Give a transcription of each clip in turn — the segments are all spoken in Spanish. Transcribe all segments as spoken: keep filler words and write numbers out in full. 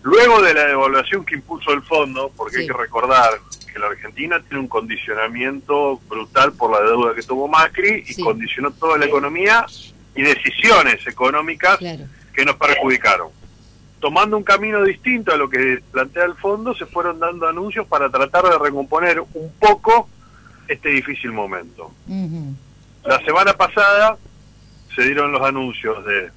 Luego de la devaluación que impuso el fondo, porque sí. hay que recordar que la Argentina tiene un condicionamiento brutal por la deuda que tomó Macri y sí. condicionó toda la economía y decisiones económicas claro. que nos perjudicaron. Tomando un camino distinto a lo que plantea el fondo, se fueron dando anuncios para tratar de recomponer un poco este difícil momento. Uh-huh. La semana pasada se dieron los anuncios de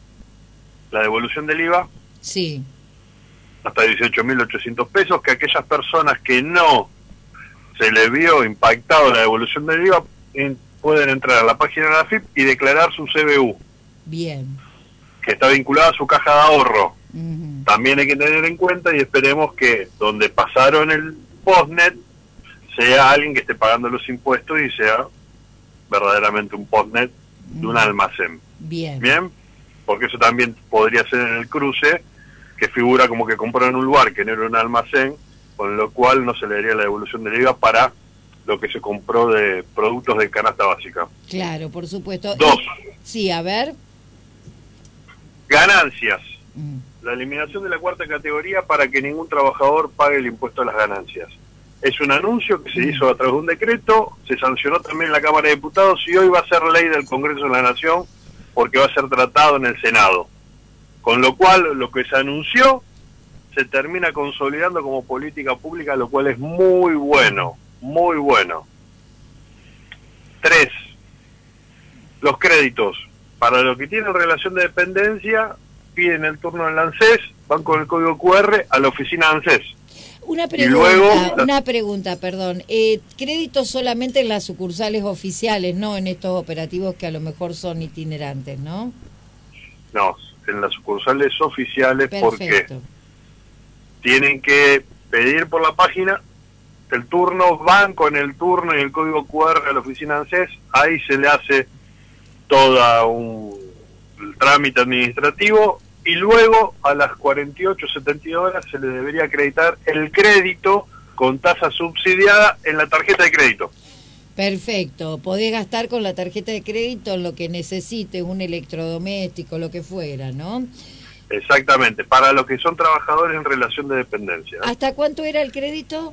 la devolución del I V A, sí. hasta dieciocho mil ochocientos pesos, que aquellas personas que no se les vio impactado la devolución del I V A en, pueden entrar a la página de la A F I P y declarar su C B U. Bien. Que está vinculada a su caja de ahorro. Uh-huh. También hay que tener en cuenta y esperemos que donde pasaron el postnet sea alguien que esté pagando los impuestos y sea verdaderamente un postnet uh-huh. de un almacén. Bien. Bien, porque eso también podría ser en el cruce, que figura como que compró en un lugar que no era un almacén, con lo cual no se le daría la devolución del I V A para lo que se compró de productos de canasta básica. Claro, por supuesto. Dos. Y, sí, a ver. Ganancias. Mm. La eliminación de la cuarta categoría para que ningún trabajador pague el impuesto a las ganancias. Es un anuncio que se mm. hizo a través de un decreto, se sancionó también en la Cámara de Diputados y hoy va a ser ley del Congreso de la Nación porque va a ser tratado en el Senado. Con lo cual, lo que se anunció se termina consolidando como política pública, lo cual es muy bueno, muy bueno. Tres, los créditos. Para los que tienen relación de dependencia, piden el turno en la ANSES, van con el código cu erre a la oficina ANSES. Una pregunta, luego, una pregunta, perdón. Eh, créditos solamente en las sucursales oficiales, no en estos operativos que a lo mejor son itinerantes, ¿no? No, en las sucursales oficiales. Perfecto. Porque tienen que pedir por la página el turno, van con el turno y el código cu erre a la oficina ANSES, ahí se le hace toda un trámite administrativo y luego a las cuarenta y ocho, setenta y dos horas se le debería acreditar el crédito con tasa subsidiada en la tarjeta de crédito. Perfecto, podés gastar con la tarjeta de crédito en lo que necesites, un electrodoméstico, lo que fuera, ¿no? Exactamente, para los que son trabajadores en relación de dependencia. ¿Hasta cuánto era el crédito?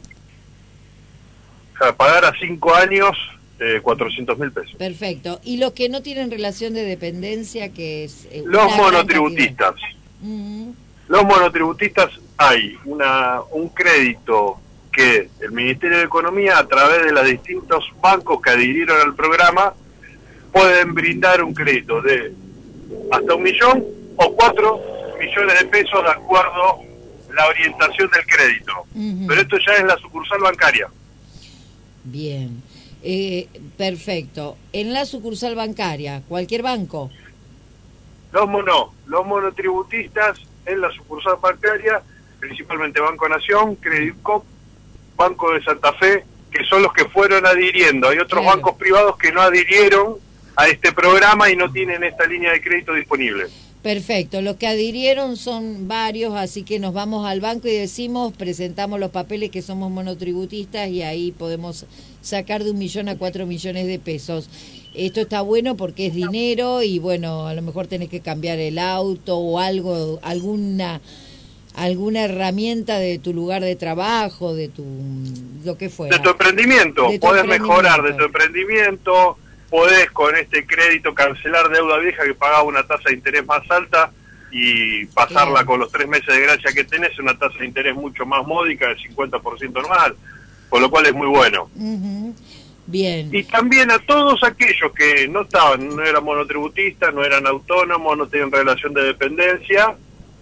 Para pagar a cinco años, eh, cuatrocientos mil pesos. Perfecto, y los que no tienen relación de dependencia, que es... Eh, los monotributistas. Uh-huh. Los monotributistas hay una un crédito que el Ministerio de Economía, a través de los distintos bancos que adhirieron al programa, pueden brindar un crédito de hasta un millón o cuatro millones de pesos de acuerdo a la orientación del crédito. Uh-huh. Pero esto ya es la sucursal bancaria. Bien, eh, perfecto. En la sucursal bancaria, cualquier banco. Los mono, los monotributistas en la sucursal bancaria, principalmente Banco Nación, Credit Cop, Banco de Santa Fe, que son los que fueron adhiriendo. Hay otros claro. bancos privados que no adhirieron a este programa y no tienen esta línea de crédito disponible. Perfecto, los que adhirieron son varios, así que nos vamos al banco y decimos, presentamos los papeles que somos monotributistas y ahí podemos sacar de un millón a cuatro millones de pesos. Esto está bueno porque es dinero y bueno, a lo mejor tenés que cambiar el auto o algo, alguna alguna herramienta de tu lugar de trabajo, de tu lo que fuera. De tu emprendimiento, de tu podés emprendimiento. mejorar de tu emprendimiento. Podés con este crédito cancelar deuda vieja que pagaba una tasa de interés más alta y pasarla claro. con los tres meses de gracia que tenés, una tasa de interés mucho más módica, del cincuenta por ciento anual, con lo cual es muy bueno. Uh-huh. Bien. Y también a todos aquellos que no estaban, no eran monotributistas, no eran autónomos, no tenían relación de dependencia,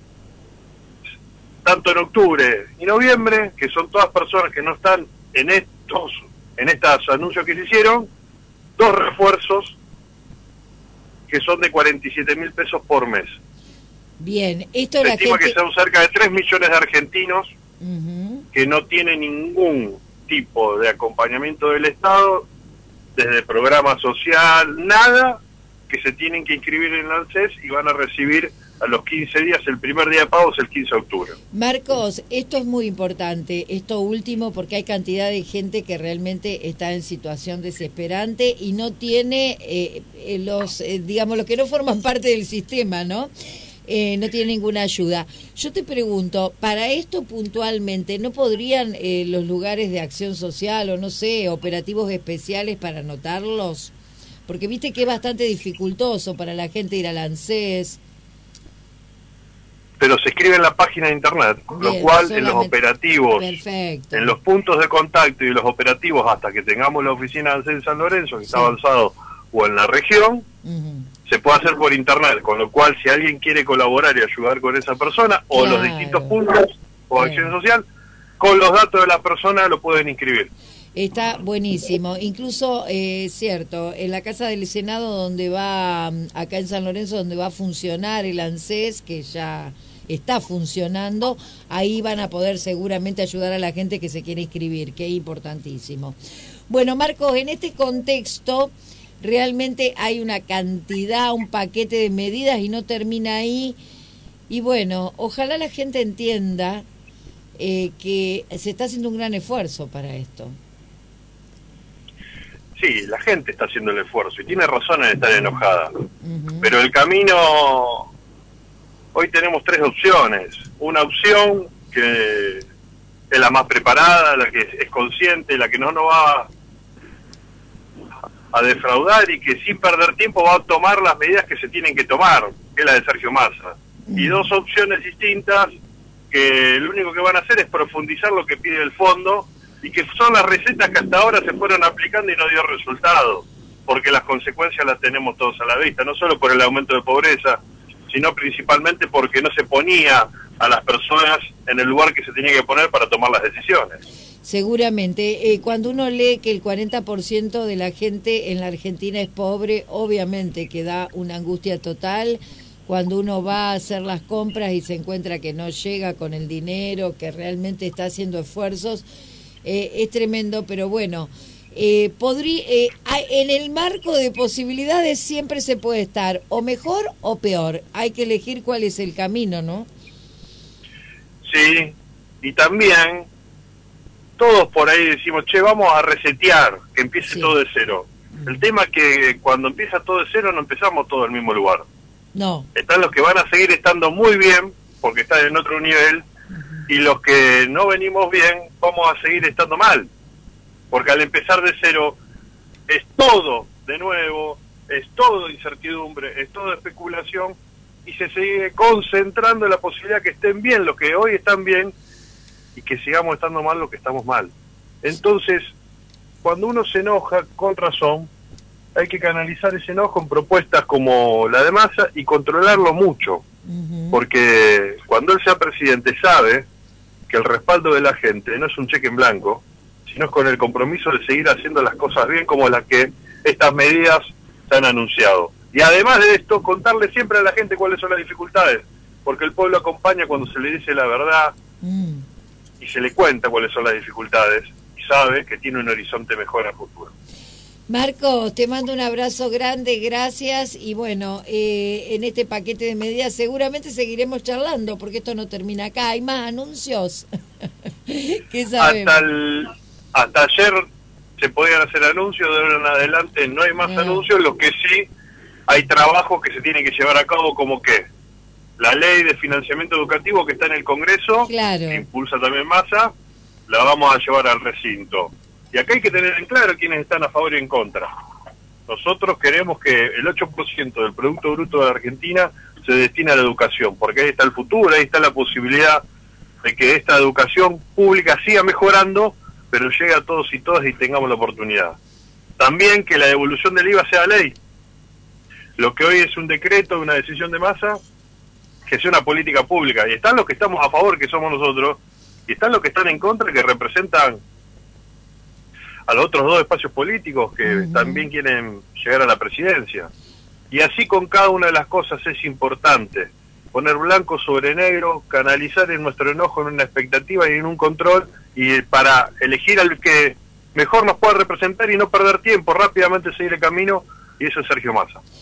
tanto en octubre y noviembre, que son todas personas que no están en estos, en estos anuncios que se hicieron, dos refuerzos que son de cuarenta y siete mil pesos por mes. Bien, esto se la estima gente... que son cerca de tres millones de argentinos uh-huh. que no tienen ningún tipo de acompañamiento del Estado, desde programa social, nada, que se tienen que inscribir en la ANSES y van a recibir a los quince días, el primer día de pago es el quince de octubre. Marcos, esto es muy importante, esto último, porque hay cantidad de gente que realmente está en situación desesperante y no tiene eh, los, eh, digamos, los que no forman parte del sistema, ¿no? eh, no tiene ninguna ayuda. Yo te pregunto, para esto puntualmente, ¿no podrían eh, los lugares de acción social o no sé, operativos especiales para anotarlos? Porque viste que es bastante dificultoso para la gente ir al ANSES. Pero se escribe en la página de internet, Bien, lo cual solamente... en los operativos, Perfecto. en los puntos de contacto y los operativos hasta que tengamos la oficina de ANSES de San Lorenzo, que sí. está avanzado, o en la región, uh-huh. se puede hacer por internet, con lo cual si alguien quiere colaborar y ayudar con esa persona, o claro. los distintos puntos, o claro. acción social, con los datos de la persona lo pueden inscribir. Está buenísimo, incluso es eh, cierto, en la Casa del Senado donde va, acá en San Lorenzo, donde va a funcionar el ANSES, que ya está funcionando, ahí van a poder seguramente ayudar a la gente que se quiere inscribir, que es importantísimo. Bueno, Marcos, en este contexto realmente hay una cantidad, un paquete de medidas y no termina ahí, y bueno, ojalá la gente entienda eh, que se está haciendo un gran esfuerzo para esto. Sí, la gente está haciendo el esfuerzo y tiene razón en estar enojada. Uh-huh. Pero el camino, hoy tenemos tres opciones. Una opción que es la más preparada, la que es consciente, la que no nos va a defraudar y que sin perder tiempo va a tomar las medidas que se tienen que tomar, que es la de Sergio Massa. Uh-huh. Y dos opciones distintas que lo único que van a hacer es profundizar lo que pide el fondo, y que son las recetas que hasta ahora se fueron aplicando y no dio resultado, porque las consecuencias las tenemos todos a la vista, no solo por el aumento de pobreza, sino principalmente porque no se ponía a las personas en el lugar que se tenía que poner para tomar las decisiones. Seguramente, eh, cuando uno lee que el cuarenta por ciento de la gente en la Argentina es pobre, obviamente que da una angustia total. Cuando uno va a hacer las compras y se encuentra que no llega con el dinero, que realmente está haciendo esfuerzos, Eh, es tremendo, pero bueno, eh, podría, eh, en el marco de posibilidades siempre se puede estar o mejor o peor. Hay que elegir cuál es el camino, ¿no? Sí, y también todos por ahí decimos, che, vamos a resetear, que empiece sí. todo de cero. El tema es que cuando empieza todo de cero no empezamos todos en el mismo lugar. No. Están los que van a seguir estando muy bien, porque están en otro nivel, y los que no venimos bien vamos a seguir estando mal, porque al empezar de cero es todo de nuevo, es todo incertidumbre, es todo especulación, y se sigue concentrando en la posibilidad que estén bien los que hoy están bien y que sigamos estando mal los que estamos mal. Entonces, cuando uno se enoja con razón, hay que canalizar ese enojo en propuestas como la de Massa y controlarlo mucho, uh-huh. porque cuando él sea presidente sabe que el respaldo de la gente no es un cheque en blanco, sino es con el compromiso de seguir haciendo las cosas bien como las que estas medidas se han anunciado. Y además de esto, contarle siempre a la gente cuáles son las dificultades, porque el pueblo acompaña cuando se le dice la verdad mm. y se le cuenta cuáles son las dificultades y sabe que tiene un horizonte mejor a futuro. Marcos, te mando un abrazo grande, gracias, y bueno, eh, en este paquete de medidas seguramente seguiremos charlando, porque esto no termina acá, hay más anuncios. ¿Qué sabemos? Hasta, el, hasta ayer se podían hacer anuncios, de ahora en adelante no hay más no. anuncios, lo que sí hay trabajos que se tienen que llevar a cabo, como que la ley de financiamiento educativo que está en el Congreso, claro. que impulsa también Massa, la vamos a llevar al recinto. Y acá hay que tener en claro quiénes están a favor y en contra. Nosotros queremos que el ocho por ciento del Producto Bruto de la Argentina se destine a la educación, porque ahí está el futuro, ahí está la posibilidad de que esta educación pública siga mejorando, pero llegue a todos y todas y tengamos la oportunidad. También que la devolución del I V A sea ley. Lo que hoy es un decreto, una decisión de Massa, que sea una política pública. Y están los que estamos a favor, que somos nosotros, y están los que están en contra, que representan a los otros dos espacios políticos que uh-huh. también quieren llegar a la presidencia. Y así con cada una de las cosas es importante poner blanco sobre negro, canalizar en nuestro enojo en una expectativa y en un control, y para elegir al que mejor nos pueda representar y no perder tiempo, rápidamente seguir el camino, y eso es Sergio Massa.